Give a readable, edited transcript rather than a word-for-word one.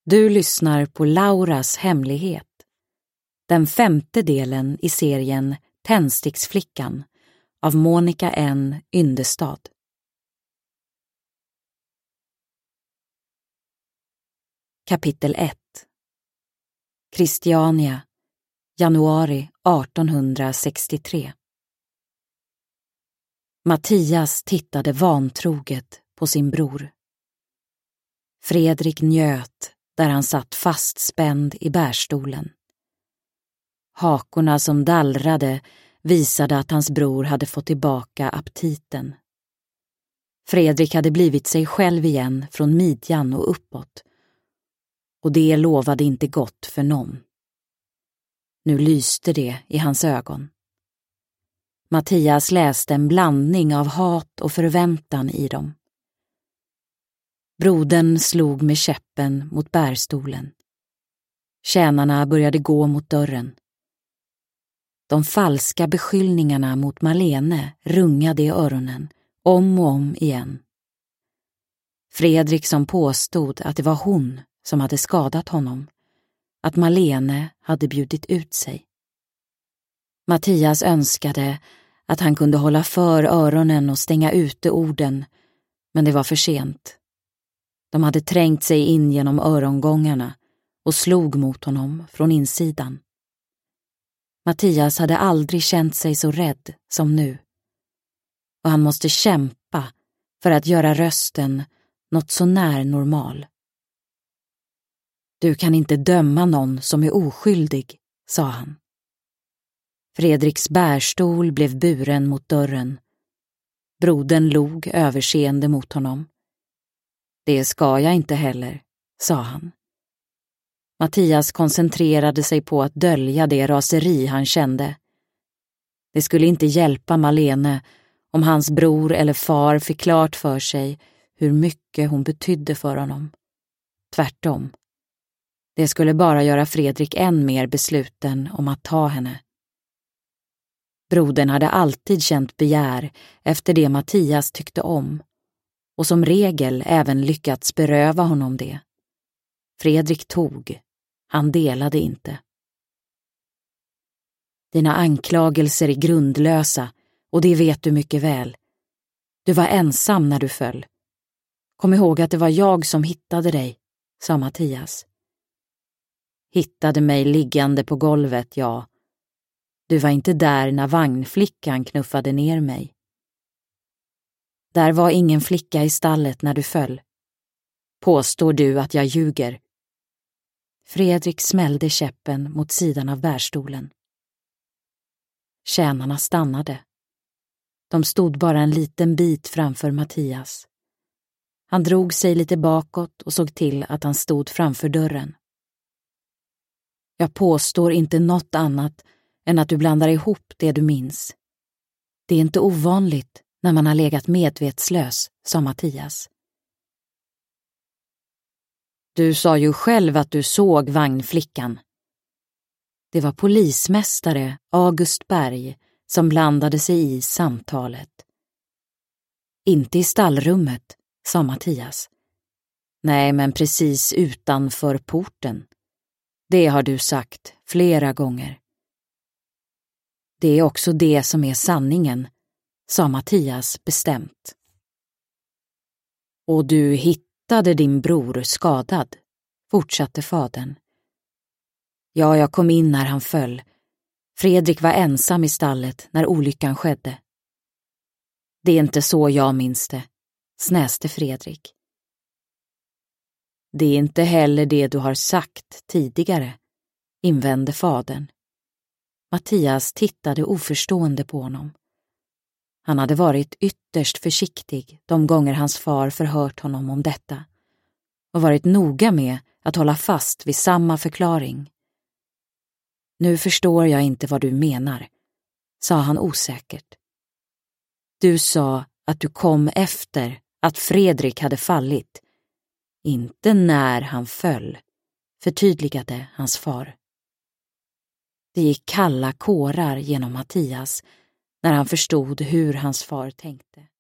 Du lyssnar på Lauras hemlighet, den 5:e delen i serien Tändsticksflickan av Monica N. Yndestad. Kapitel 1. Christiania, januari 1863. Mattias tittade vantroget på sin bror. Fredrik njöt där han satt fastspänd i bärstolen. Hakorna som dallrade visade att hans bror hade fått tillbaka aptiten. Fredrik hade blivit sig själv igen från midjan och uppåt, och det lovade inte gott för någon. Nu lyste det i hans ögon. Mattias läste en blandning av hat och förväntan i dem. Brodern slog med käppen mot bärstolen. Tjänarna började gå mot dörren. De falska beskyllningarna mot Malene rungade i öronen, om och om igen. Fredrik som påstod att det var hon som hade skadat honom, att Malene hade bjudit ut sig. Mattias önskade att han kunde hålla för öronen och stänga ute orden, men det var för sent. De hade trängt sig in genom örongångarna och slog mot honom från insidan. Mattias hade aldrig känt sig så rädd som nu, och han måste kämpa för att göra rösten något så när normal. Du kan inte döma någon som är oskyldig, sa han. Fredriks bärstol blev buren mot dörren. Brodern log överseende mot honom. Det ska jag inte heller, sa han. Mattias koncentrerade sig på att dölja det raseri han kände. Det skulle inte hjälpa Malene om hans bror eller far fick klart för sig hur mycket hon betydde för honom. Tvärtom. Det skulle bara göra Fredrik än mer besluten om att ta henne. Brodern hade alltid känt begär efter det Mattias tyckte om, och som regel även lyckats beröva honom det. Fredrik tog, han delade inte. Dina anklagelser är grundlösa, och det vet du mycket väl. Du var ensam när du föll. Kom ihåg att det var jag som hittade dig, sa Mattias. Hittade mig liggande på golvet, ja. Du var inte där när vagnflickan knuffade ner mig. Där var ingen flicka i stallet när du föll. Påstår du att jag ljuger? Fredrik smällde käppen mot sidan av bärstolen. Tjänarna stannade. De stod bara en liten bit framför Mattias. Han drog sig lite bakåt och såg till att han stod framför dörren. Jag påstår inte något annat än att du blandar ihop det du minns. Det är inte ovanligt när man har legat medvetslös, sa Mattias. Du sa ju själv att du såg vagnflickan. Det var polismästare August Berg som blandade sig i samtalet. Inte i stallrummet, sa Mattias. Nej, men precis utanför porten. Det har du sagt flera gånger. Det är också det som är sanningen, sa Mattias bestämt. Och du hittade din bror skadad, fortsatte fadern. Ja, jag kom in när han föll. Fredrik var ensam i stallet när olyckan skedde. Det är inte så jag minns det, snäste Fredrik. Det är inte heller det du har sagt tidigare, invände fadern. Mattias tittade oförstående på honom. Han hade varit ytterst försiktig de gånger hans far förhört honom om detta och varit noga med att hålla fast vid samma förklaring. Nu förstår jag inte vad du menar, sa han osäkert. Du sa att du kom efter att Fredrik hade fallit, inte när han föll, förtydligade hans far. Det gick kalla kårar genom Mattias när han förstod hur hans far tänkte.